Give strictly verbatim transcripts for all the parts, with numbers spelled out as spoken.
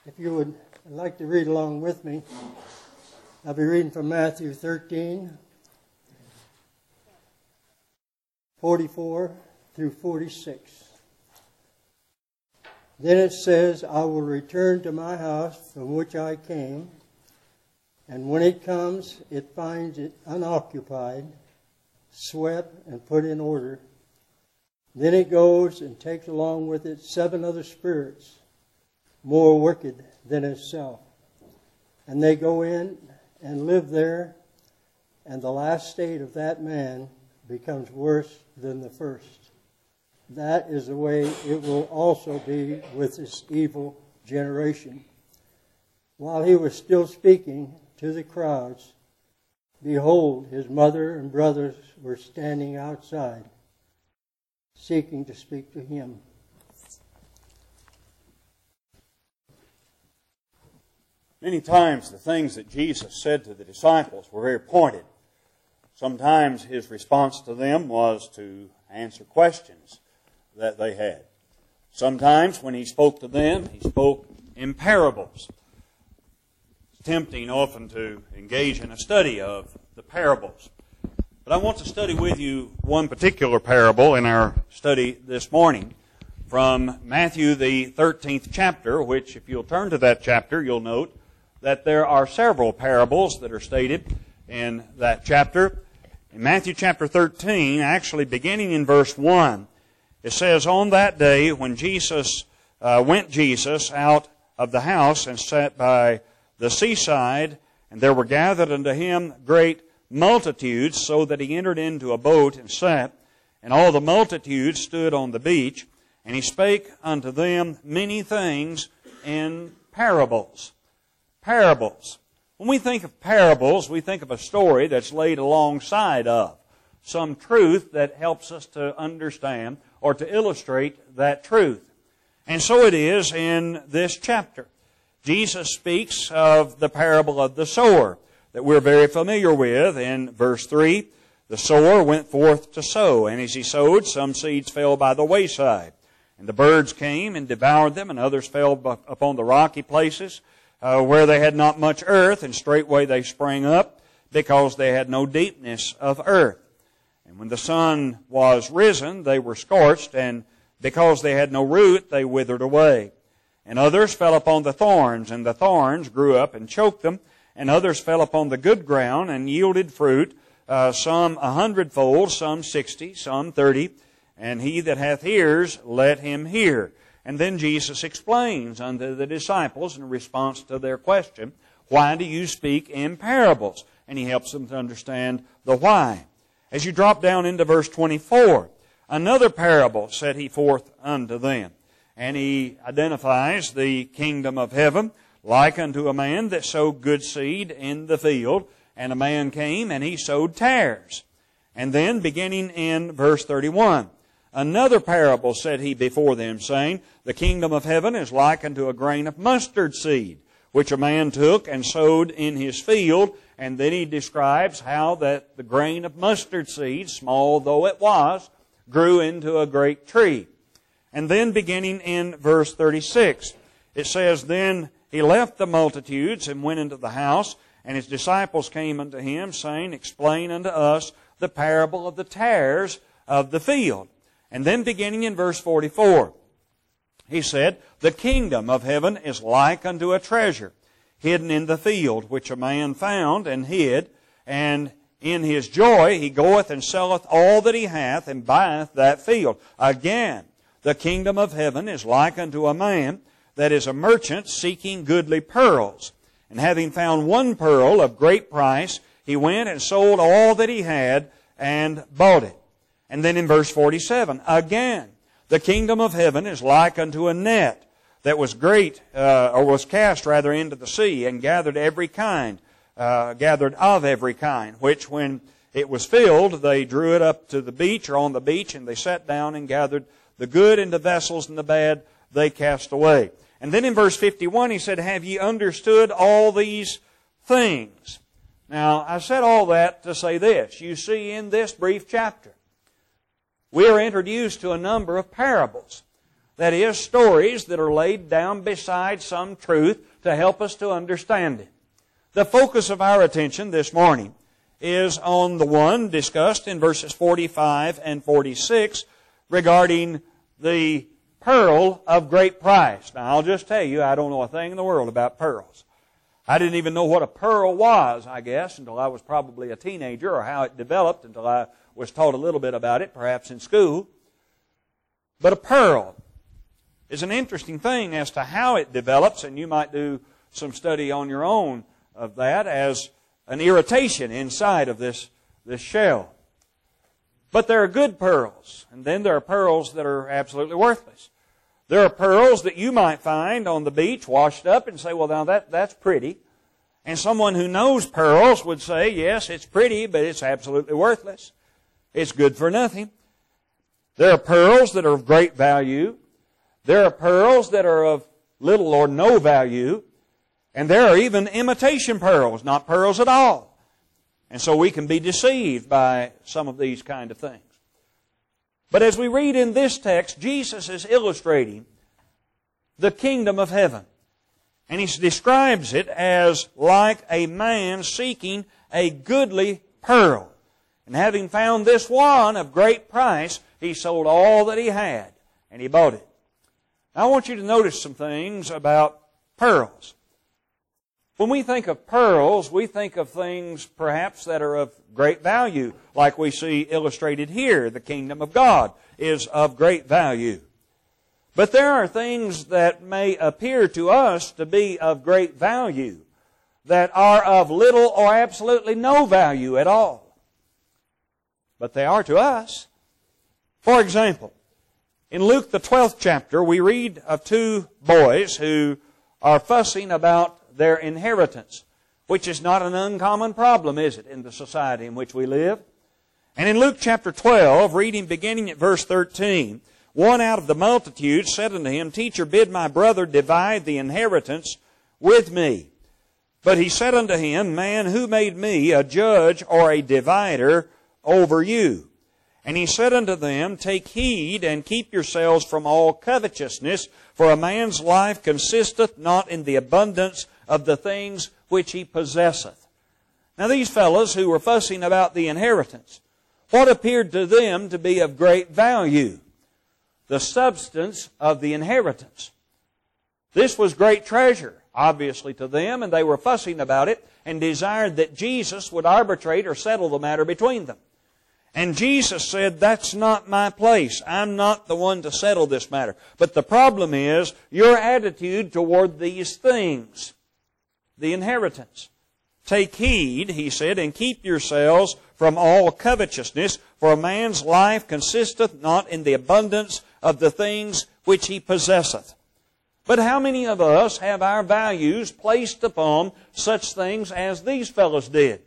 If you would like to read along with me, I'll be reading from Matthew thirteen, forty-four through forty-six. Then it says, I will return to my house from which I came, and when it comes, it finds it unoccupied, swept, and put in order. Then it goes and takes along with it seven other spirits, more wicked than itself. And they go in and live there, and the last state of that man becomes worse than the first. That is the way it will also be with this evil generation. While he was still speaking to the crowds, behold, his mother and brothers were standing outside, seeking to speak to him. Many times the things that Jesus said to the disciples were very pointed. Sometimes his response to them was to answer questions that they had. Sometimes when he spoke to them, he spoke in parables. It's tempting often to engage in a study of the parables. But I want to study with you one particular parable in our study this morning from Matthew the thirteenth chapter, which if you'll turn to that chapter, you'll note that there are several parables that are stated in that chapter. In Matthew chapter thirteen, actually beginning in verse one, it says, On that day when Jesus uh, went Jesus out of the house and sat by the seaside, and there were gathered unto him great multitudes, so that he entered into a boat and sat, and all the multitude stood on the beach, and he spake unto them many things in parables. Parables. When we think of parables, we think of a story that's laid alongside of some truth that helps us to understand or to illustrate that truth. And so it is in this chapter. Jesus speaks of the parable of the sower that we're very familiar with in verse three. The sower went forth to sow, and as he sowed, some seeds fell by the wayside. And the birds came and devoured them, and others fell upon the rocky places, Uh, where they had not much earth, and straightway they sprang up, because they had no deepness of earth. And when the sun was risen, they were scorched, and because they had no root, they withered away. And others fell upon the thorns, and the thorns grew up and choked them. And others fell upon the good ground, and yielded fruit, uh, some a hundredfold, some sixty, some thirty. And he that hath ears, let him hear. And then Jesus explains unto the disciples in response to their question, why do you speak in parables? And he helps them to understand the why. As you drop down into verse twenty-four, another parable set he forth unto them. And he identifies the kingdom of heaven like unto a man that sowed good seed in the field. And a man came and he sowed tares. And then beginning in verse thirty-one, another parable said he before them, saying, The kingdom of heaven is like unto a grain of mustard seed, which a man took and sowed in his field. And then he describes how that the grain of mustard seed, small though it was, grew into a great tree. And then beginning in verse thirty-six, it says, Then he left the multitudes and went into the house, and his disciples came unto him, saying, Explain unto us the parable of the tares of the field. And then beginning in verse forty-four, he said, The kingdom of heaven is like unto a treasure hidden in the field, which a man found and hid. And in his joy he goeth and selleth all that he hath, and buyeth that field. Again, the kingdom of heaven is like unto a man that is a merchant seeking goodly pearls. And having found one pearl of great price, he went and sold all that he had and bought it. And then in verse forty-seven, again, the kingdom of heaven is like unto a net that was great, uh, or was cast rather into the sea, and gathered every kind, uh, gathered of every kind, which when it was filled, they drew it up to the beach or on the beach, and they sat down and gathered the good into vessels, and the bad they cast away. And then in verse fifty-one, he said, Have ye understood all these things? Now, I said all that to say this. You see in this brief chapter, we are introduced to a number of parables That is, stories that are laid down beside some truth to help us to understand it. The focus of our attention this morning is on the one discussed in verses forty-five and forty-six regarding the pearl of great price. Now, I'll just tell you, I don't know a thing in the world about pearls. I didn't even know what a pearl was, I guess, until I was probably a teenager, or how it developed until I was taught a little bit about it, perhaps in school. But a pearl is an interesting thing as to how it develops, and you might do some study on your own of that as an irritation inside of this, this shell. But there are good pearls, and then there are pearls that are absolutely worthless. There are pearls that you might find on the beach washed up and say, well, now that, that's pretty. And someone who knows pearls would say, yes, it's pretty, but it's absolutely worthless. It's good for nothing. There are pearls that are of great value. There are pearls that are of little or no value. And there are even imitation pearls, not pearls at all. And so we can be deceived by some of these kind of things. But as we read in this text, Jesus is illustrating the kingdom of heaven. And He describes it as like a man seeking a goodly pearl. And having found this one of great price, he sold all that he had, and he bought it. Now I want you to notice some things about pearls. When we think of pearls, we think of things perhaps that are of great value, like we see illustrated here. The kingdom of God is of great value. But there are things that may appear to us to be of great value that are of little or absolutely no value at all. But they are to us. For example, in Luke the twelfth chapter, we read of two boys who are fussing about their inheritance, which is not an uncommon problem, is it, in the society in which we live? And in Luke chapter twelve, reading beginning at verse thirteen, one out of the multitude said unto him, Teacher, bid my brother divide the inheritance with me. But he said unto him, Man, who made me a judge or a divider over you? And he said unto them, Take heed and keep yourselves from all covetousness, for a man's life consisteth not in the abundance of the things which he possesseth. Now these fellows who were fussing about the inheritance, what appeared to them to be of great value? The substance of the inheritance. This was great treasure, obviously, to them, and they were fussing about it and desired that Jesus would arbitrate or settle the matter between them. And Jesus said, That's not my place. I'm not the one to settle this matter. But the problem is your attitude toward these things. The inheritance. Take heed, he said, and keep yourselves from all covetousness, for a man's life consisteth not in the abundance of the things which he possesseth. But how many of us have our values placed upon such things as these fellows did?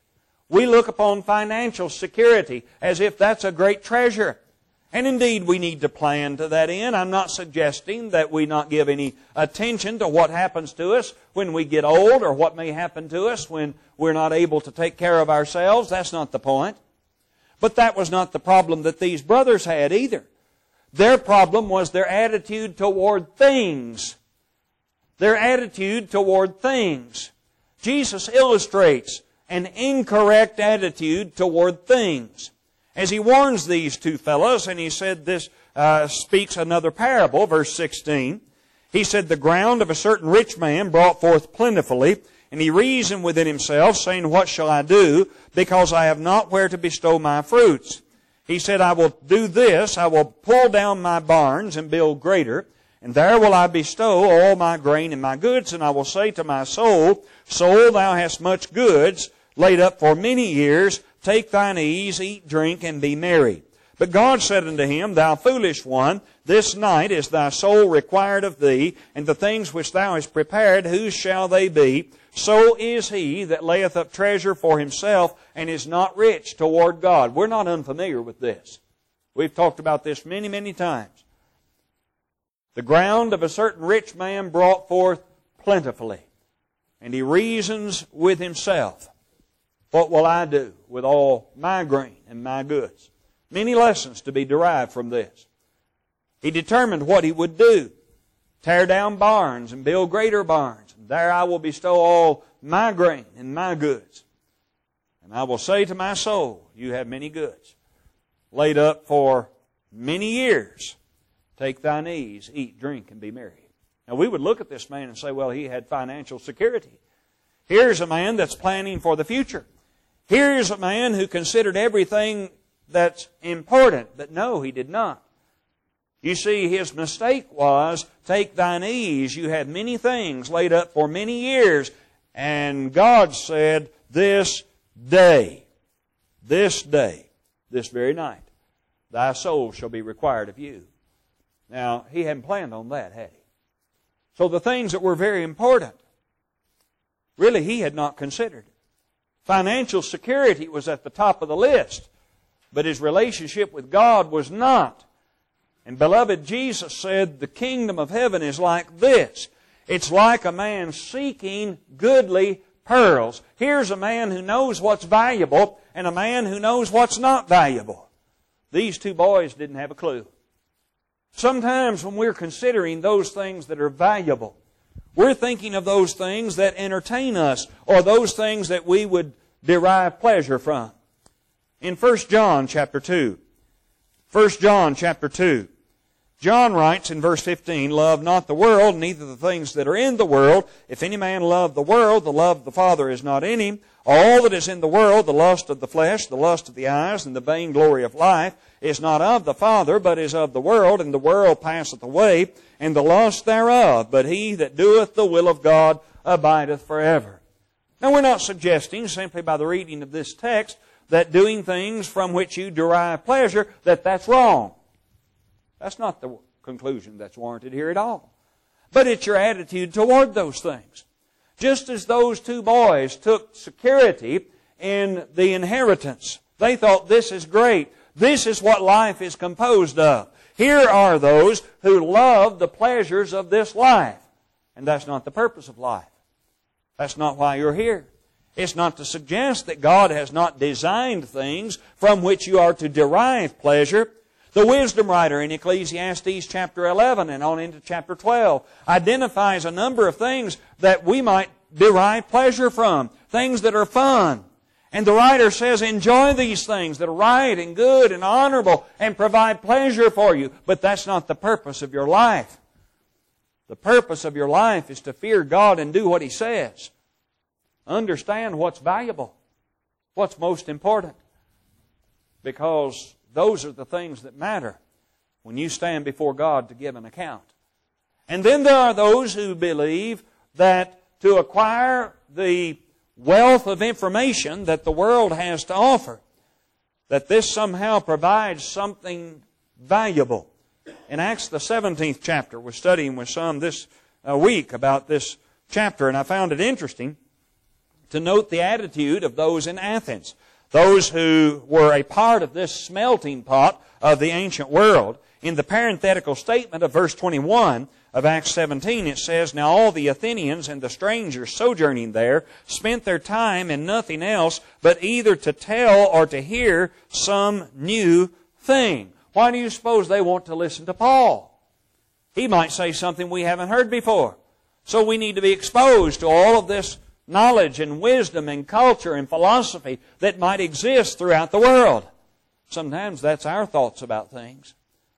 We look upon financial security as if that's a great treasure. And indeed, we need to plan to that end. I'm not suggesting that we not give any attention to what happens to us when we get old or what may happen to us when we're not able to take care of ourselves. That's not the point. But that was not the problem that these brothers had either. Their problem was their attitude toward things. Their attitude toward things. Jesus illustrates an incorrect attitude toward things. As he warns these two fellows, and he said this uh, speaks another parable, verse sixteen. He said, The ground of a certain rich man brought forth plentifully, and he reasoned within himself, saying, What shall I do, because I have not where to bestow my fruits? He said, I will do this, I will pull down my barns and build greater, and there will I bestow all my grain and my goods, and I will say to my soul, Soul, thou hast much goods laid up for many years. Take thine ease, eat, drink, and be merry. But God said unto him, Thou foolish one, this night is thy soul required of thee, and the things which thou hast prepared, whose shall they be? So is he that layeth up treasure for himself, and is not rich toward God. We're not unfamiliar with this. We've talked about this many, many times. The ground of a certain rich man brought forth plentifully, and he reasons with himself. What will I do with all my grain and my goods? Many lessons to be derived from this. He determined what he would do. Tear down barns and build greater barns. And there I will bestow all my grain and my goods. And I will say to my soul, you have many goods laid up for many years. Take thine ease, eat, drink, and be merry. Now we would look at this man and say, well, he had financial security. Here's a man that's planning for the future. Here's a man who considered everything that's important. But no, he did not. You see, his mistake was, take thine ease. You have many things laid up for many years. And God said, this day, this day, this very night, thy soul shall be required of you. Now, he hadn't planned on that, had he? So the things that were very important, really he had not considered. Financial security was at the top of the list, but his relationship with God was not. And beloved, Jesus said the kingdom of heaven is like this. It's like a man seeking goodly pearls. Here's a man who knows what's valuable and a man who knows what's not valuable. These two boys didn't have a clue. Sometimes when we're considering those things that are valuable, we're thinking of those things that entertain us or those things that we would derive pleasure from. In First John chapter two, First John chapter two, John writes in verse fifteen, love not the world, neither the things that are in the world. If any man love the world, the love of the Father is not in him. All that is in the world, the lust of the flesh, the lust of the eyes, and the vainglory of life, is not of the Father, but is of the world, and the world passeth away, and the lust thereof. But he that doeth the will of God abideth forever. Now we're not suggesting, simply by the reading of this text, that doing things from which you derive pleasure, that that's wrong. That's not the conclusion that's warranted here at all. But it's your attitude toward those things. Just as those two boys took security in the inheritance. They thought, this is great. This is what life is composed of. Here are those who love the pleasures of this life. And that's not the purpose of life. That's not why you're here. It's not to suggest that God has not designed things from which you are to derive pleasure. The wisdom writer in Ecclesiastes chapter eleven and on into chapter twelve identifies a number of things that we might derive pleasure from, things that are fun. And the writer says, enjoy these things that are right and good and honorable and provide pleasure for you. But that's not the purpose of your life. The purpose of your life is to fear God and do what He says. Understand what's valuable, what's most important. Because those are the things that matter when you stand before God to give an account. And then there are those who believe that to acquire the wealth of information that the world has to offer, that this somehow provides something valuable. In Acts the seventeenth chapter, we're studying with some this uh, week about this chapter, and I found it interesting to note the attitude of those in Athens. Those who were a part of this smelting pot of the ancient world. In the parenthetical statement of verse twenty-one of Acts seventeen, it says, now all the Athenians and the strangers sojourning there spent their time in nothing else but either to tell or to hear some new thing. Why do you suppose they want to listen to Paul? He might say something we haven't heard before. So we need to be exposed to all of this knowledge and wisdom and culture and philosophy that might exist throughout the world. Sometimes that's our thoughts about things.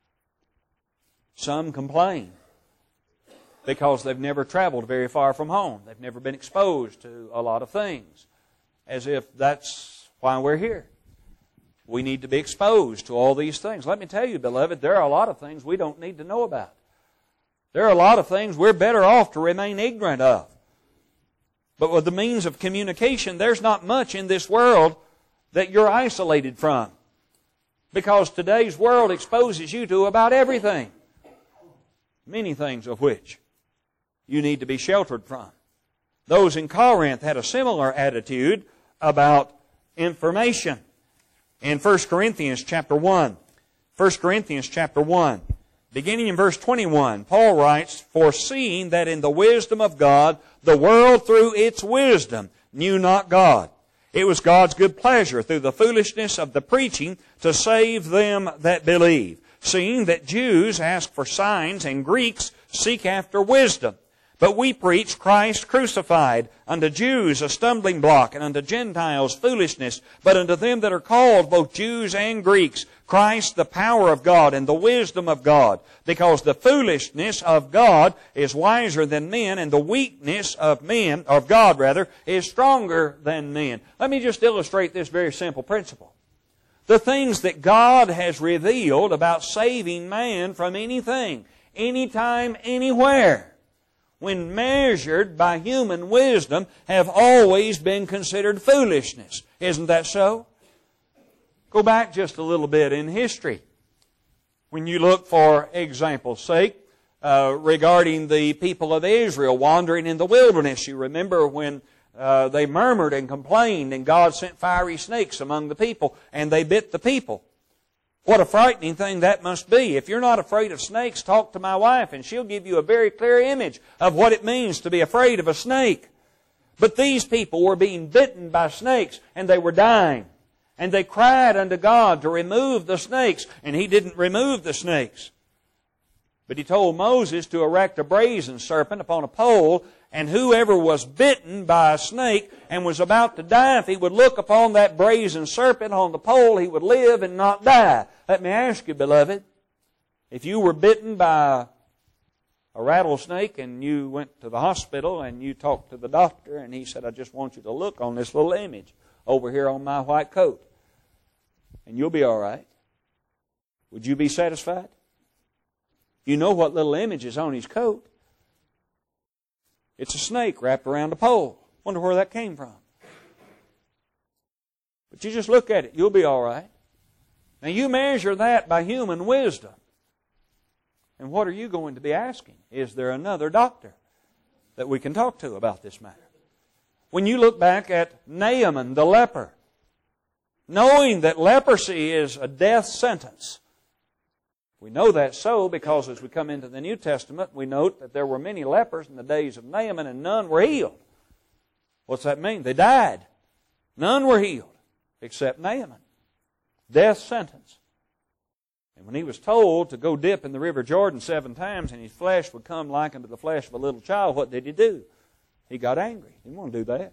Some complain because they've never traveled very far from home. They've never been exposed to a lot of things, as if that's why we're here. We need to be exposed to all these things. Let me tell you, beloved, there are a lot of things we don't need to know about. There are a lot of things we're better off to remain ignorant of. But with the means of communication, there's not much in this world that you're isolated from. Because today's world exposes you to about everything. Many things of which you need to be sheltered from. Those in Corinth had a similar attitude about information. In First Corinthians chapter one, First Corinthians chapter one, beginning in verse twenty-one, Paul writes, foreseeing that in the wisdom of God, the world through its wisdom knew not God. It was God's good pleasure through the foolishness of the preaching to save them that believe. seeing that Jews ask for signs and Greeks seek after wisdom. But we preach Christ crucified, unto Jews a stumbling block, and unto Gentiles foolishness. But unto them that are called, both Jews and Greeks, Christ the power of God and the wisdom of God. Because the foolishness of God is wiser than men, and the weakness of men, of God rather, is stronger than men. Let me just illustrate this very simple principle. The things that God has revealed about saving man from anything, anytime, anywhere, when measured by human wisdom, have always been considered foolishness. Isn't that so? Go back just a little bit in history. When you look, for example's sake, uh, regarding the people of Israel wandering in the wilderness, you remember when uh, they murmured and complained, and God sent fiery snakes among the people, and they bit the people. What a frightening thing that must be. If you're not afraid of snakes, talk to my wife, and she'll give you a very clear image of what it means to be afraid of a snake. But these people were being bitten by snakes, and they were dying. And they cried unto God to remove the snakes, and He didn't remove the snakes. But He told Moses to erect a brazen serpent upon a pole, and whoever was bitten by a snake and was about to die, if he would look upon that brazen serpent on the pole, he would live and not die. Let me ask you, beloved, if you were bitten by a rattlesnake and you went to the hospital and you talked to the doctor and he said, I just want you to look on this little image over here on my white coat, and you'll be all right, would you be satisfied? You know what little image is on his coat. It's a snake wrapped around a pole. Wonder where that came from. But you just look at it, you'll be all right. Now you measure that by human wisdom. And what are you going to be asking? Is there another doctor that we can talk to about this matter? When you look back at Naaman the leper, knowing that leprosy is a death sentence, we know that's so because as we come into the New Testament, we note that there were many lepers in the days of Naaman and none were healed. What's that mean? They died. None were healed except Naaman. Death sentence. And when he was told to go dip in the river Jordan seven times and his flesh would come like unto the flesh of a little child, what did he do? He got angry. He didn't want to do that.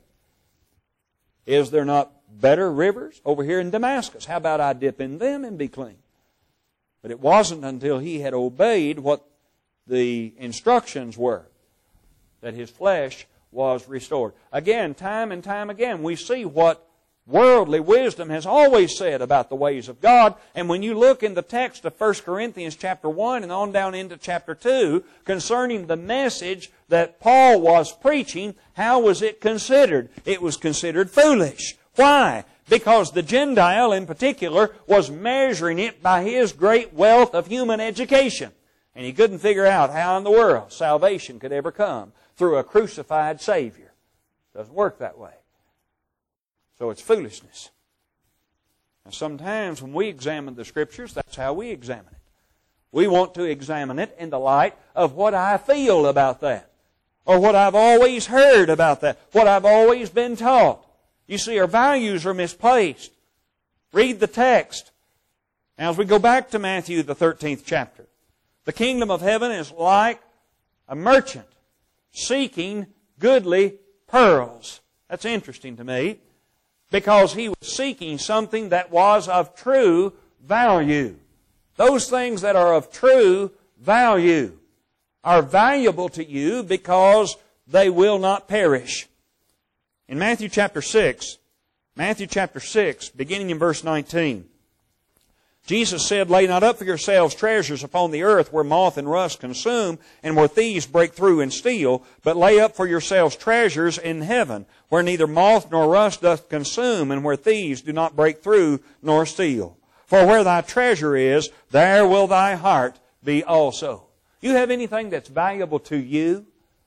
Is there not better rivers over here in Damascus? How about I dip in them and be clean? But it wasn't until he had obeyed what the instructions were that his flesh was restored. Again, time and time again, we see what worldly wisdom has always said about the ways of God. And when you look in the text of First Corinthians chapter one and on down into chapter two, concerning the message that Paul was preaching, how was it considered? It was considered foolish. Why? Because the Gentile in particular was measuring it by his great wealth of human education. And he couldn't figure out how in the world salvation could ever come through a crucified Savior. It doesn't work that way. So it's foolishness. Now sometimes when we examine the Scriptures, that's how we examine it. We want to examine it in the light of what I feel about that, or what I've always heard about that, what I've always been taught. You see, our values are misplaced. Read the text. Now as we go back to Matthew, the thirteenth chapter, the kingdom of heaven is like a merchant seeking goodly pearls. That's interesting to me, because he was seeking something that was of true value. Those things that are of true value are valuable to you because they will not perish. In Matthew chapter six, Matthew chapter six, beginning in verse nineteen, Jesus said, Lay not up for yourselves treasures upon the earth where moth and rust consume and where thieves break through and steal, but lay up for yourselves treasures in heaven where neither moth nor rust doth consume and where thieves do not break through nor steal. For where thy treasure is, there will thy heart be also. You have anything that's valuable to you?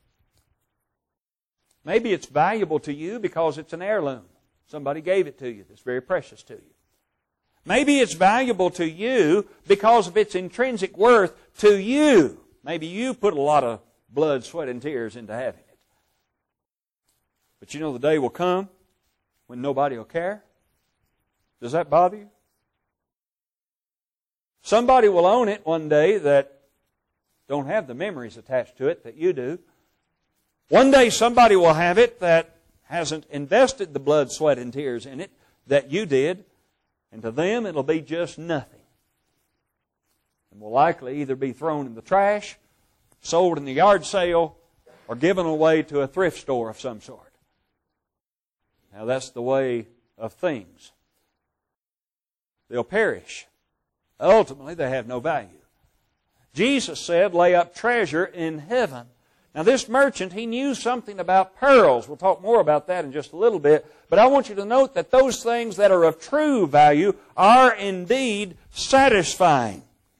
Maybe it's valuable to you because it's an heirloom. Somebody gave it to you that's very precious to you. Maybe it's valuable to you because of its intrinsic worth to you. Maybe you put a lot of blood, sweat, and tears into having it. But you know the day will come when nobody will care. Does that bother you? Somebody will own it one day that don't have the memories attached to it that you do. One day somebody will have it that hasn't invested the blood, sweat, and tears in it that you did. And to them it'll be just nothing. And will likely either be thrown in the trash, sold in the yard sale, or given away to a thrift store of some sort. Now that's the way of things. They'll perish. Ultimately, they have no value. Jesus said, lay up treasure in heaven. Now this merchant, he knew something about pearls. We'll talk more about that in just a little bit. But I want you to note that those things that are of true value are indeed satisfying.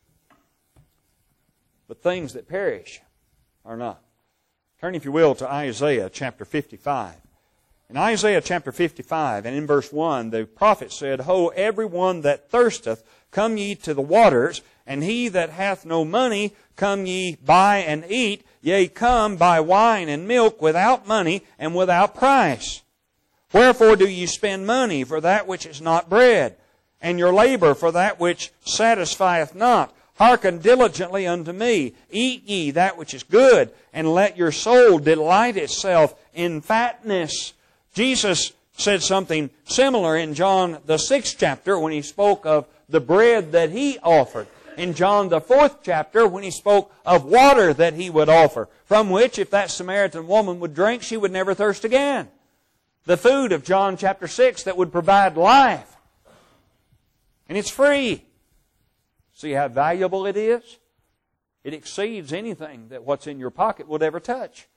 But things that perish are not. Turn, if you will, to Isaiah chapter fifty-five. In Isaiah chapter fifty-five, and in verse one, the prophet said, Ho, everyone that thirsteth, come ye to the waters, and he that hath no money, come ye buy and eat. Yea, come buy wine and milk without money and without price. Wherefore do ye spend money for that which is not bread, and your labor for that which satisfieth not? Hearken diligently unto me. Eat ye that which is good, and let your soul delight itself in fatness. Jesus said something similar in John the sixth chapter when He spoke of the bread that He offered. In John the fourth chapter when He spoke of water that He would offer, from which if that Samaritan woman would drink, she would never thirst again. The food of John chapter six that would provide life. And it's free. See how valuable it is? It exceeds anything that what's in your pocket would ever touch.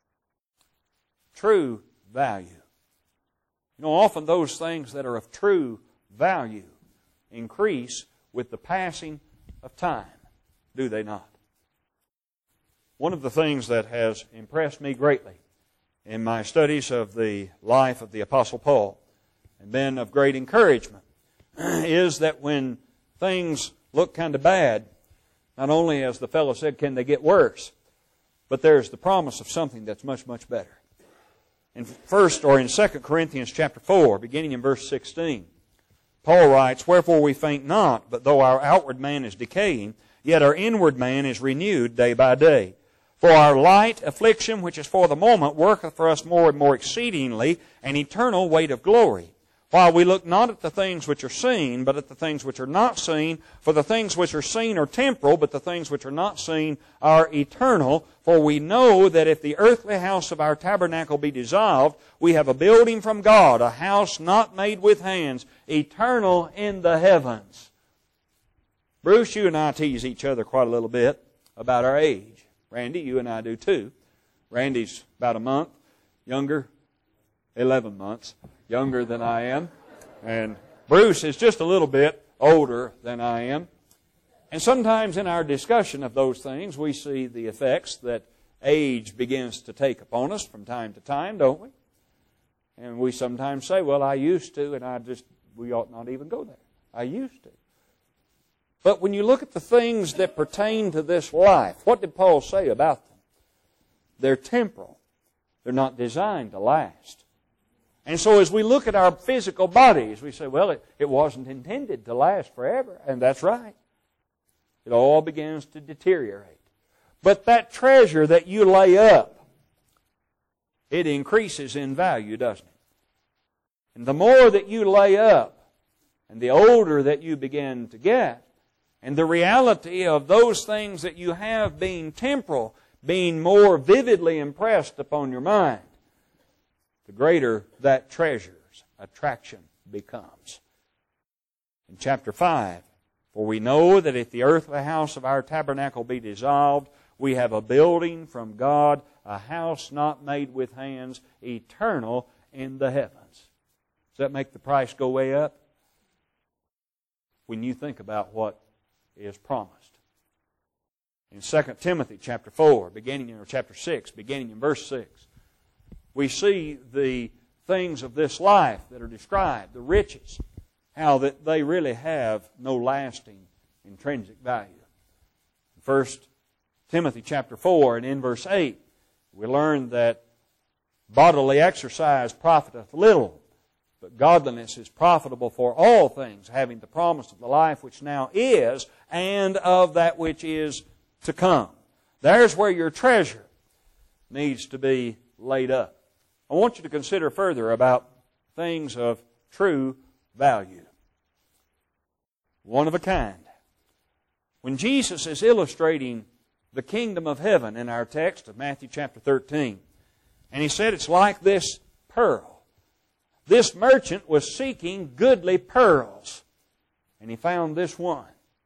True value. You know, often those things that are of true value increase with the passing of time, do they not? One of the things that has impressed me greatly in my studies of the life of the Apostle Paul and been of great encouragement is that when things look kind of bad, not only, as the fellow said, can they get worse, but there's the promise of something that's much, much better. In first or in Second Corinthians chapter four, beginning in verse sixteen, Paul writes, Wherefore we faint not, but though our outward man is decaying, yet our inward man is renewed day by day. For our light affliction, which is for the moment, worketh for us more and more exceedingly an eternal weight of glory. While we look not at the things which are seen, but at the things which are not seen. For the things which are seen are temporal, but the things which are not seen are eternal. For we know that if the earthly house of our tabernacle be dissolved, we have a building from God, a house not made with hands, eternal in the heavens. Bruce, you and I tease each other quite a little bit about our age. Randy, you and I do too. Randy's about a month younger, eleven months. Younger than I am. And Bruce is just a little bit older than I am. And sometimes in our discussion of those things, we see the effects that age begins to take upon us from time to time, don't we? And we sometimes say, well, I used to, and I just, we ought not even go there. I used to. But when you look at the things that pertain to this life, what did Paul say about them? They're temporal. They're not designed to last. And so as we look at our physical bodies, we say, well, it, it wasn't intended to last forever. And that's right. It all begins to deteriorate. But that treasure that you lay up, it increases in value, doesn't it? And the more that you lay up, and the older that you begin to get, and the reality of those things that you have being temporal, being more vividly impressed upon your mind, the greater that treasure's attraction becomes. In chapter five, For we know that if the earthly house of our tabernacle be dissolved, we have a building from God, a house not made with hands, eternal in the heavens. Does that make the price go way up? When you think about what is promised. In Second Timothy chapter four, beginning in or chapter six, beginning in verse six, we see the things of this life that are described, the riches, how that they really have no lasting intrinsic value. First Timothy chapter four and in verse eight, we learn that bodily exercise profiteth little, But godliness is profitable for all things, having the promise of the life which now is, and of that which is to come. There's where your treasure needs to be laid up. I want you to consider further about things of true value. One of a kind. When Jesus is illustrating the kingdom of heaven in our text of Matthew chapter thirteen, and He said it's like this pearl. This merchant was seeking goodly pearls, and he found this one.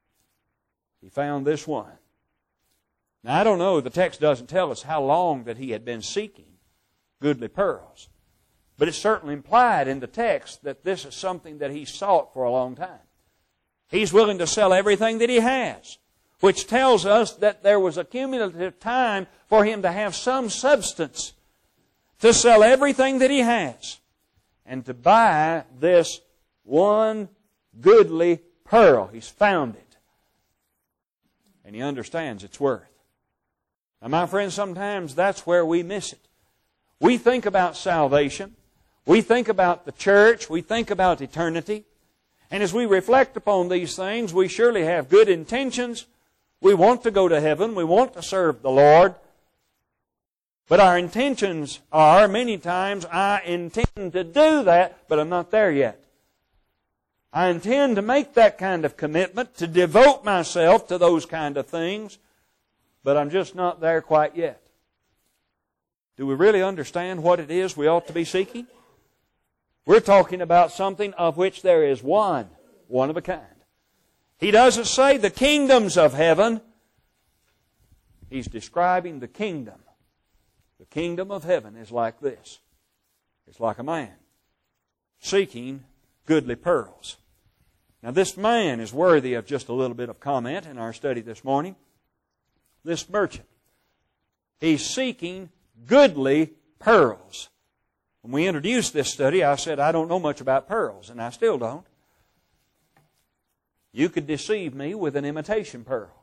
He found this one. Now, I don't know, the text doesn't tell us how long that he had been seeking goodly pearls. But it's certainly implied in the text that this is something that he sought for a long time. He's willing to sell everything that he has, which tells us that there was a cumulative time for him to have some substance, to sell everything that he has, and to buy this one goodly pearl. He's found it. And he understands its worth. Now, my friends, sometimes that's where we miss it. We think about salvation. We think about the church. We think about eternity. And as we reflect upon these things, we surely have good intentions. We want to go to heaven. We want to serve the Lord. But our intentions are, many times, I intend to do that, but I'm not there yet. I intend to make that kind of commitment, to devote myself to those kind of things, but I'm just not there quite yet. Do we really understand what it is we ought to be seeking? We're talking about something of which there is one, one of a kind. He doesn't say the kingdoms of heaven. He's describing the kingdom. The kingdom of heaven is like this. It's like a man seeking goodly pearls. Now, this man is worthy of just a little bit of comment in our study this morning. This merchant, he's seeking goodly pearls. When we introduced this study, I said I don't know much about pearls, and I still don't. You could deceive me with an imitation pearl.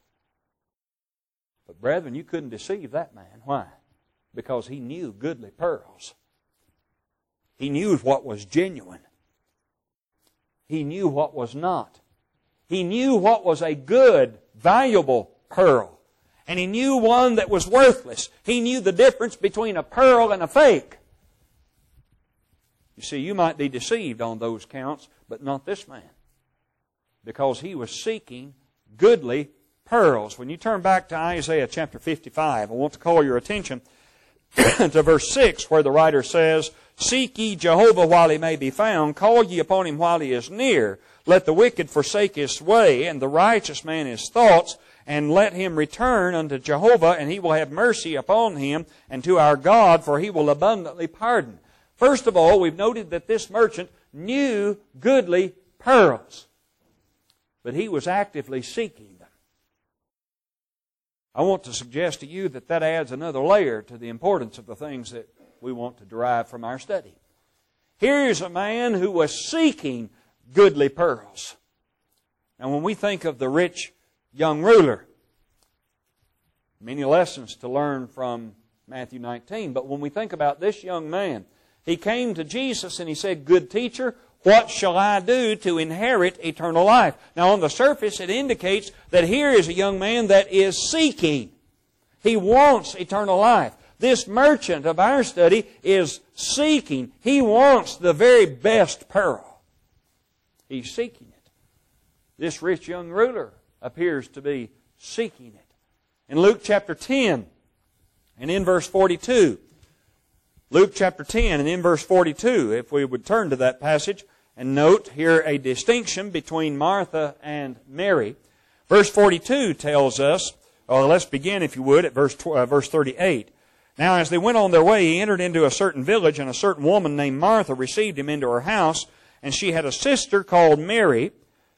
But brethren, you couldn't deceive that man. Why? Because he knew goodly pearls. He knew what was genuine. He knew what was not. He knew what was a good, valuable pearl. And he knew one that was worthless. He knew the difference between a pearl and a fake. You see, you might be deceived on those counts, but not this man. Because he was seeking goodly pearls. When you turn back to Isaiah chapter fifty-five, I want to call your attention to verse six, where the writer says, "Seek ye Jehovah while he may be found, call ye upon him while he is near. Let the wicked forsake his way, and the righteous man his thoughts, and let him return unto Jehovah, and he will have mercy upon him, and to our God, for he will abundantly pardon." First of all, we've noted that this merchant knew goodly pearls, but he was actively seeking them. I want to suggest to you that that adds another layer to the importance of the things that we want to derive from our study. Here's a man who was seeking goodly pearls. Now, when we think of the rich young ruler, many lessons to learn from Matthew nineteen, but when we think about this young man, he came to Jesus and he said, "Good teacher, what shall I do to inherit eternal life?" Now, on the surface, it indicates that here is a young man that is seeking. He wants eternal life. This merchant of our study is seeking. He wants the very best pearl. He's seeking it. This rich young ruler appears to be seeking it. In Luke chapter ten and in verse forty-two, Luke chapter ten and in verse forty-two, if we would turn to that passage and note here a distinction between Martha and Mary. Verse forty-two tells us, or let's begin, if you would, at verse uh, verse thirty-eight. "Now as they went on their way, he entered into a certain village, and a certain woman named Martha received him into her house. And she had a sister called Mary,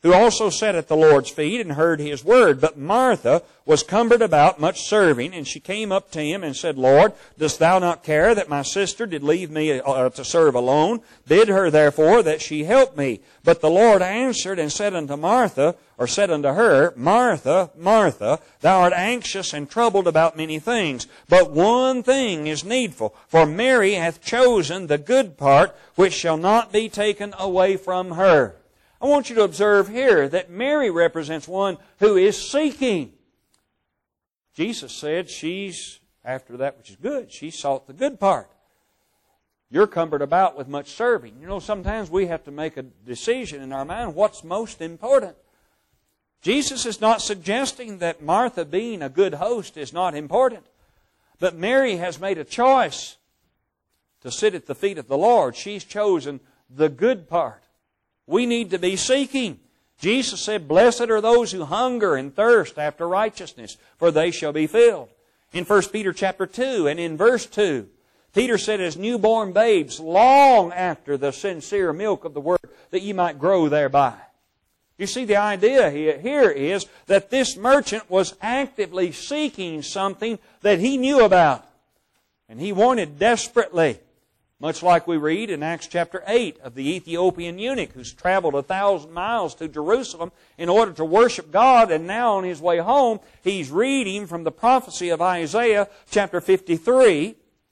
who also sat at the Lord's feet and heard His word. But Martha was cumbered about much serving, and she came up to Him and said, Lord, dost Thou not care that my sister did leave me uh, to serve alone? Bid her therefore that she help me. But the Lord answered and said unto Martha, or said unto her, Martha, Martha, thou art anxious and troubled about many things, but one thing is needful. For Mary hath chosen the good part, which shall not be taken away from her. I want you to observe here that Mary represents one who is seeking. Jesus said she's after that which is good. She sought the good part. You're cumbered about with much serving. You know, sometimes we have to make a decision in our mind what's most important. Jesus is not suggesting that Martha being a good host is not important. But Mary has made a choice to sit at the feet of the Lord. She's chosen the good part. We need to be seeking. Jesus said, Blessed are those who hunger and thirst after righteousness, for they shall be filled. In First Peter chapter two and in verse two, Peter said, As newborn babes, long after the sincere milk of the Word, that ye might grow thereby. You see, the idea here is that this merchant was actively seeking something that he knew about. And he wanted desperately. Much like we read in Acts chapter eight of the Ethiopian eunuch who's traveled a thousand miles to Jerusalem in order to worship God, and now on his way home he's reading from the prophecy of Isaiah chapter fifty-three.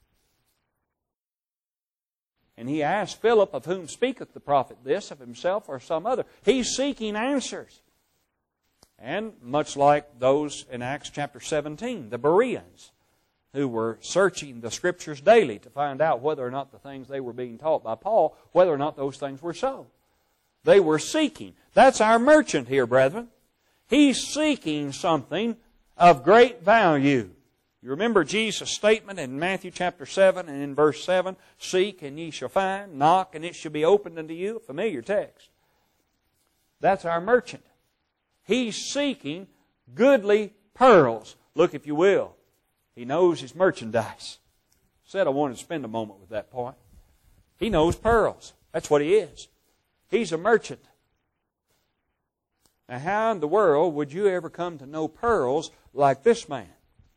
And he asked Philip, Of whom speaketh the prophet this, of himself or some other? He's seeking answers. And much like those in Acts chapter seventeen, the Bereans, who were searching the Scriptures daily to find out whether or not the things they were being taught by Paul, whether or not those things were so. They were seeking. That's our merchant here, brethren. He's seeking something of great value. You remember Jesus' statement in Matthew chapter seven and in verse seven, Seek and ye shall find, knock and it shall be opened unto you. A familiar text. That's our merchant. He's seeking goodly pearls. Look, if you will. He knows his merchandise. Said I wanted to spend a moment with that point. He knows pearls. That's what he is. He's a merchant. Now, how in the world would you ever come to know pearls like this man?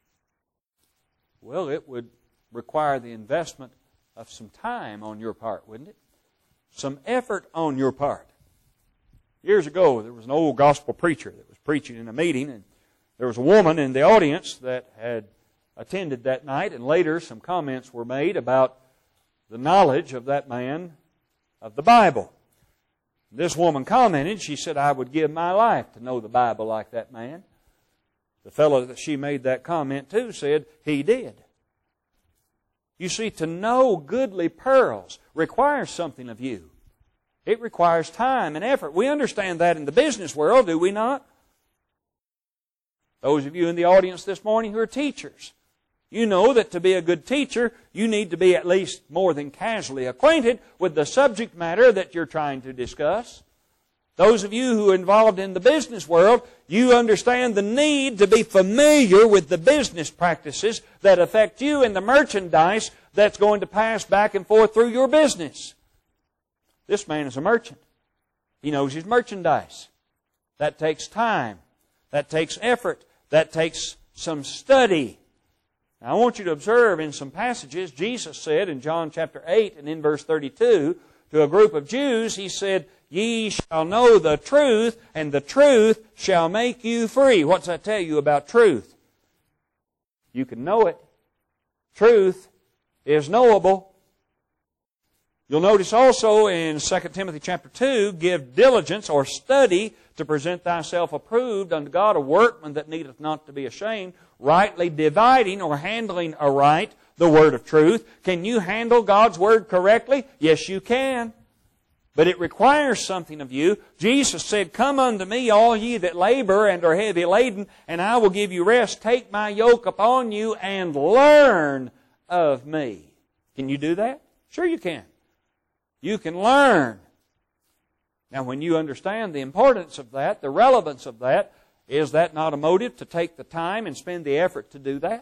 Well, it would require the investment of some time on your part, wouldn't it? Some effort on your part. Years ago, there was an old gospel preacher that was preaching in a meeting, and there was a woman in the audience that had attended that night, and later some comments were made about the knowledge of that man of the Bible. This woman commented, she said, I would give my life to know the Bible like that man. The fellow that she made that comment to said he did. You see, to know goodly pearls requires something of you. It requires time and effort. We understand that in the business world, do we not? Those of you in the audience this morning who are teachers, you know that to be a good teacher, you need to be at least more than casually acquainted with the subject matter that you're trying to discuss. Those of you who are involved in the business world, you understand the need to be familiar with the business practices that affect you and the merchandise that's going to pass back and forth through your business. This man is a merchant. He knows his merchandise. That takes time. That takes effort. That takes some study. Now, I want you to observe in some passages, Jesus said in John chapter eight and in verse thirty-two, to a group of Jews, He said, Ye shall know the truth, and the truth shall make you free. What's that tell you about truth? You can know it. Truth is knowable. You'll notice also in Second Timothy chapter two, Give diligence or study to present thyself approved unto God, a workman that needeth not to be ashamed, rightly dividing or handling aright the word of truth. Can you handle God's word correctly? Yes, you can. But it requires something of you. Jesus said, Come unto me, all ye that labor and are heavy laden, and I will give you rest. Take my yoke upon you and learn of me. Can you do that? Sure you can. You can learn. Now, when you understand the importance of that, the relevance of that, is that not a motive to take the time and spend the effort to do that?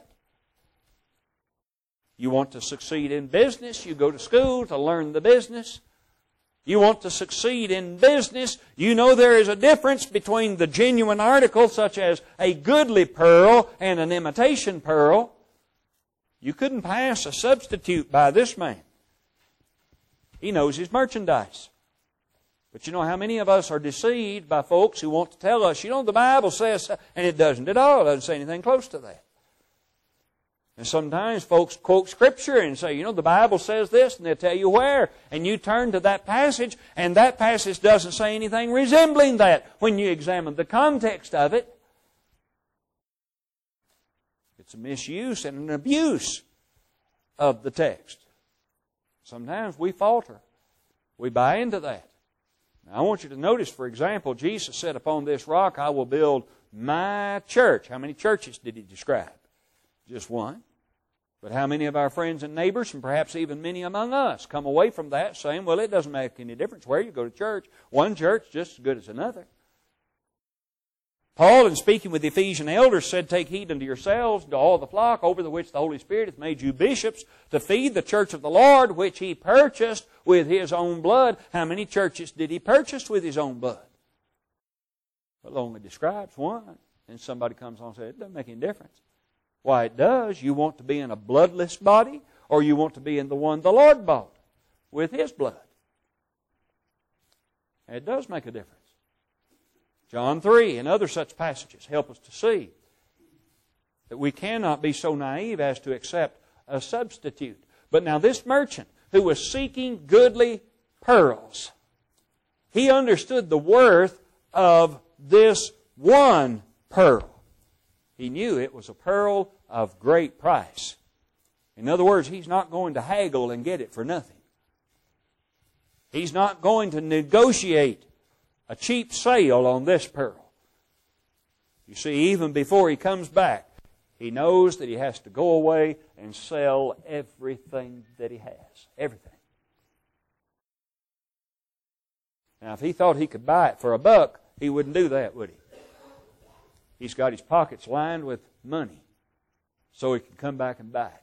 You want to succeed in business, you go to school to learn the business. You want to succeed in business. You know there is a difference between the genuine article, such as a goodly pearl, and an imitation pearl. You couldn't pass a substitute by this man. He knows his merchandise. But you know how many of us are deceived by folks who want to tell us, you know, the Bible says, and it doesn't at all. It doesn't say anything close to that. And sometimes folks quote Scripture and say, you know, the Bible says this, and they'll tell you where. And you turn to that passage, and that passage doesn't say anything resembling that when you examine the context of it. It's a misuse and an abuse of the text. Sometimes we falter. We buy into that. Now, I want you to notice, for example, Jesus said, upon this rock I will build my church. How many churches did He describe? Just one. But how many of our friends and neighbors, and perhaps even many among us, come away from that saying, well, it doesn't make any difference where you go to church. One church just as good as another. Paul, in speaking with the Ephesian elders, said, take heed unto yourselves, to all the flock, over the which the Holy Spirit hath made you bishops, to feed the church of the Lord, which He purchased with His own blood. How many churches did He purchase with His own blood? Well, it only describes one. And somebody comes on and says, it doesn't make any difference. Why, it does. You want to be in a bloodless body, or you want to be in the one the Lord bought with His blood. And it does make a difference. John three and other such passages help us to see that we cannot be so naive as to accept a substitute. But now this merchant who was seeking goodly pearls, he understood the worth of this one pearl. He knew it was a pearl of great price. In other words, he's not going to haggle and get it for nothing. He's not going to negotiate a cheap sale on this pearl. You see, even before he comes back, he knows that he has to go away and sell everything that he has. Everything. Now, if he thought he could buy it for a buck, he wouldn't do that, would he? He's got his pockets lined with money so he can come back and buy it.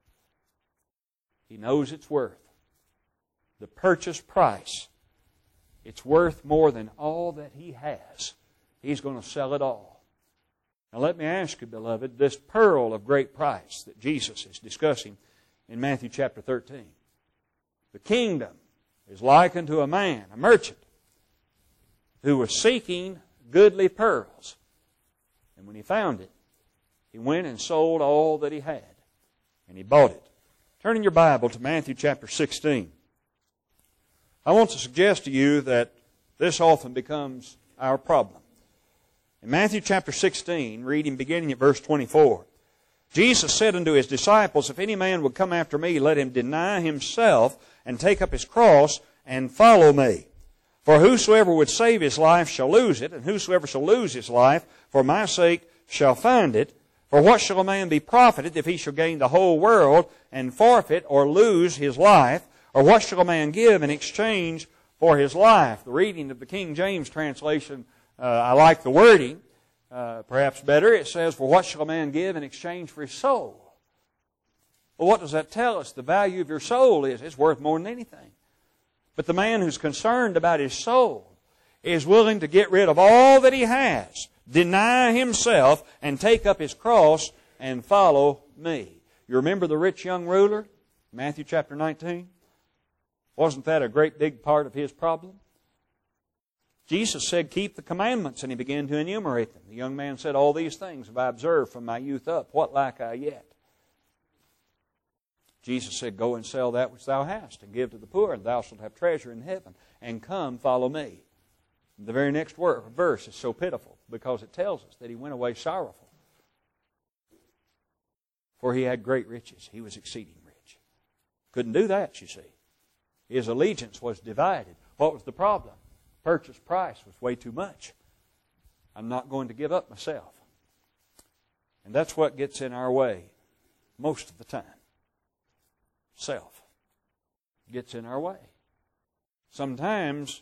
He knows its worth. The purchase price, it's worth more than all that he has. He's going to sell it all. Now let me ask you, beloved, this pearl of great price that Jesus is discussing in Matthew chapter thirteen. The kingdom is likened to a man, a merchant, who was seeking goodly pearls. And when he found it, he went and sold all that he had. And he bought it. Turn in your Bible to Matthew chapter sixteen. I want to suggest to you that this often becomes our problem. In Matthew chapter sixteen, reading beginning at verse twenty-four, Jesus said unto His disciples, if any man would come after me, let him deny himself and take up his cross and follow me. For whosoever would save his life shall lose it, and whosoever shall lose his life for my sake shall find it. For what shall a man be profited if he shall gain the whole world and forfeit or lose his life? Or what shall a man give in exchange for his life? The reading of the King James translation, uh, I like the wording, uh, perhaps better. It says, for what shall a man give in exchange for his soul? Well, what does that tell us? The value of your soul is it's worth more than anything. But the man who's concerned about his soul is willing to get rid of all that he has, deny himself, and take up his cross and follow me. You remember the rich young ruler? Matthew chapter nineteen? Wasn't that a great big part of his problem? Jesus said, keep the commandments, and He began to enumerate them. The young man said, all these things have I observed from my youth up. What lack I yet? Jesus said, go and sell that which thou hast, and give to the poor, and thou shalt have treasure in heaven. And come, follow me. The very next word, verse is so pitiful, because it tells us that he went away sorrowful. For he had great riches. He was exceeding rich. Couldn't do that, you see. His allegiance was divided. What was the problem? Purchase price was way too much. I'm not going to give up myself. And that's what gets in our way most of the time. Self gets in our way. Sometimes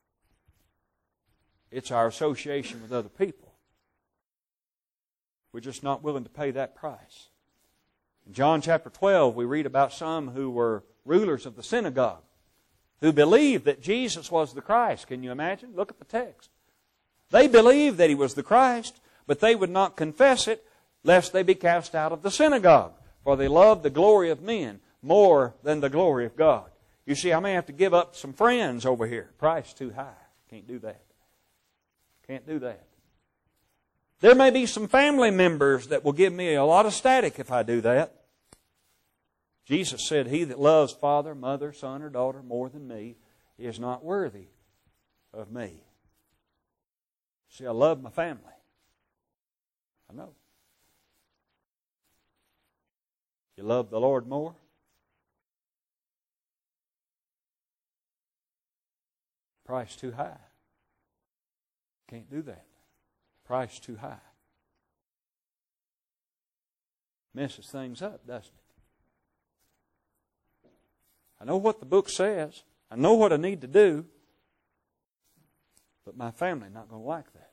it's our association with other people. We're just not willing to pay that price. In John chapter twelve, we read about some who were rulers of the synagogue. who believed that Jesus was the Christ. Can you imagine? Look at the text. They believed that He was the Christ, but they would not confess it, lest they be cast out of the synagogue. For they loved the glory of men more than the glory of God. You see, I may have to give up some friends over here. Price too high. Can't do that. Can't do that. There may be some family members that will give me a lot of static if I do that. Jesus said, he that loves father, mother, son, or daughter more than me is not worthy of me. See, I love my family. I know. You love the Lord more? Price too high. Can't do that. Price too high. Messes things up, doesn't it? I know what the book says. I know what I need to do. But my family not going to like that.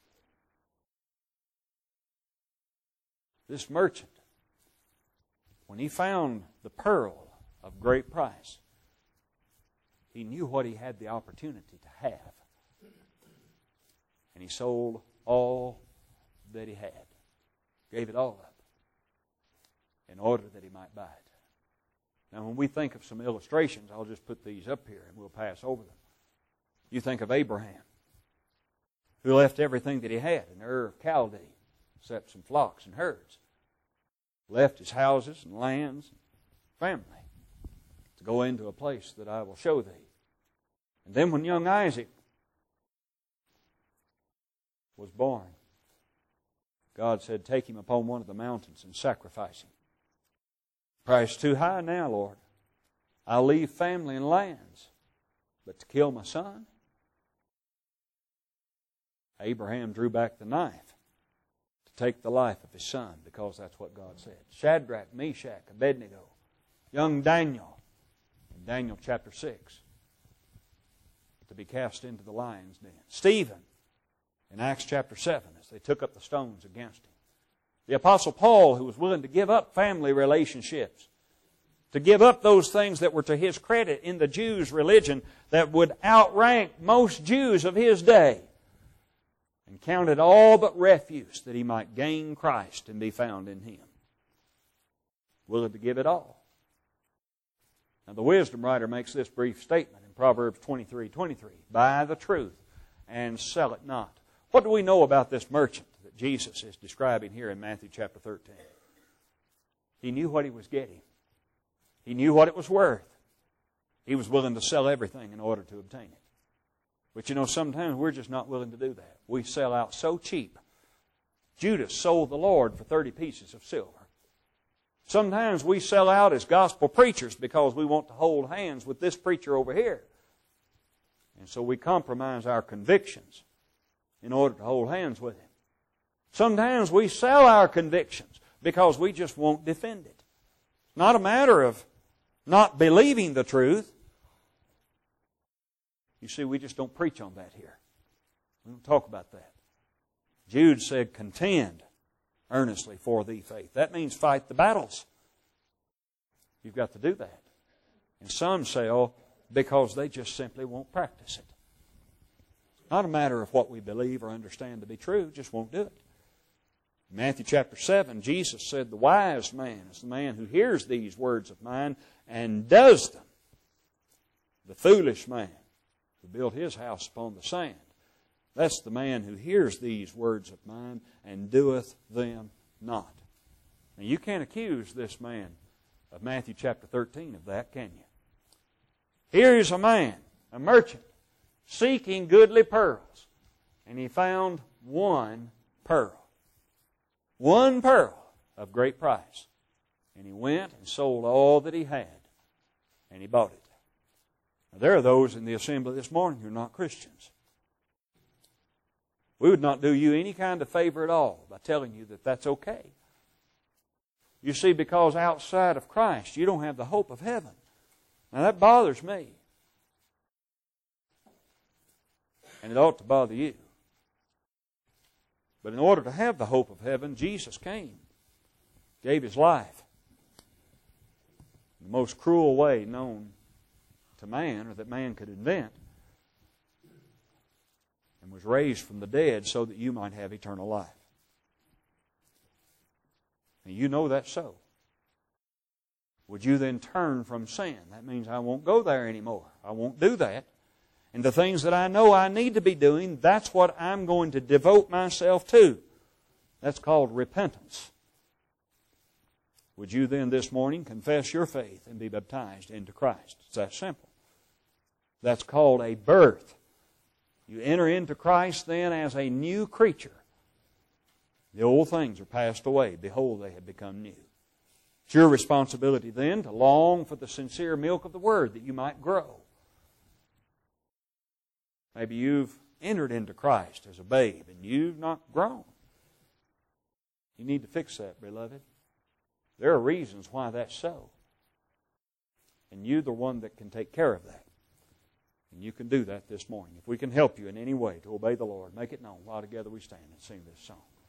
This merchant, when he found the pearl of great price, he knew what he had the opportunity to have. And he sold all that he had. Gave it all up in order that he might buy it. Now, when we think of some illustrations, I'll just put these up here and we'll pass over them. You think of Abraham, who left everything that he had in Ur of Chaldee, except some flocks and herds. Left his houses and lands and family to go into a place that I will show thee. And then when young Isaac was born, God said, take him upon one of the mountains and sacrifice him. Price too high now, Lord. I'll leave family and lands, but to kill my son? Abraham drew back the knife to take the life of his son, because that's what God said. Shadrach, Meshach, Abednego, young Daniel, in Daniel chapter six, to be cast into the lion's den. Stephen, in Acts chapter seven, as they took up the stones against him. The Apostle Paul, who was willing to give up family relationships, to give up those things that were to his credit in the Jews' religion that would outrank most Jews of his day, and counted all but refuse that he might gain Christ and be found in Him. Willing to give it all. Now the wisdom writer makes this brief statement in Proverbs twenty-three twenty-three. Buy the truth and sell it not. What do we know about this merchant that Jesus is describing here in Matthew chapter thirteen? He knew what he was getting. He knew what it was worth. He was willing to sell everything in order to obtain it. But you know, sometimes we're just not willing to do that. We sell out so cheap. Judas sold the Lord for thirty pieces of silver. Sometimes we sell out as gospel preachers because we want to hold hands with this preacher over here. And so we compromise our convictions in order to hold hands with him. Sometimes we sell our convictions because we just won't defend it. It's not a matter of not believing the truth. You see, we just don't preach on that here. We don't talk about that. Jude said, contend earnestly for thee faith. That means fight the battles. You've got to do that. And some say, oh, because they just simply won't practice it. It's not a matter of what we believe or understand to be true, just won't do it. In Matthew chapter seven, Jesus said, the wise man is the man who hears these words of mine and does them. The foolish man who built his house upon the sand. That's the man who hears these words of mine and doeth them not. Now you can't accuse this man of Matthew chapter thirteen of that, can you? Here is a man, a merchant, seeking goodly pearls. And he found one pearl. One pearl of great price. And he went and sold all that he had. And he bought it. Now, there are those in the assembly this morning who are not Christians. We would not do you any kind of favor at all by telling you that that's okay. You see, because outside of Christ, you don't have the hope of heaven. Now, that bothers me. And it ought to bother you. But in order to have the hope of heaven, Jesus came, gave His life in the most cruel way known to man or that man could invent, and was raised from the dead so that you might have eternal life. And you know that's so. Would you then turn from sin? That means I won't go there anymore. I won't do that. And the things that I know I need to be doing, that's what I'm going to devote myself to. That's called repentance. Would you then this morning confess your faith and be baptized into Christ? It's that simple. That's called a birth. You enter into Christ then as a new creature. The old things are passed away. Behold, they have become new. It's your responsibility then to long for the sincere milk of the Word that you might grow. Maybe you've entered into Christ as a babe and you've not grown. You need to fix that, beloved. There are reasons why that's so. And you're the one that can take care of that. And you can do that this morning. If we can help you in any way to obey the Lord, make it known while together we stand and sing this song.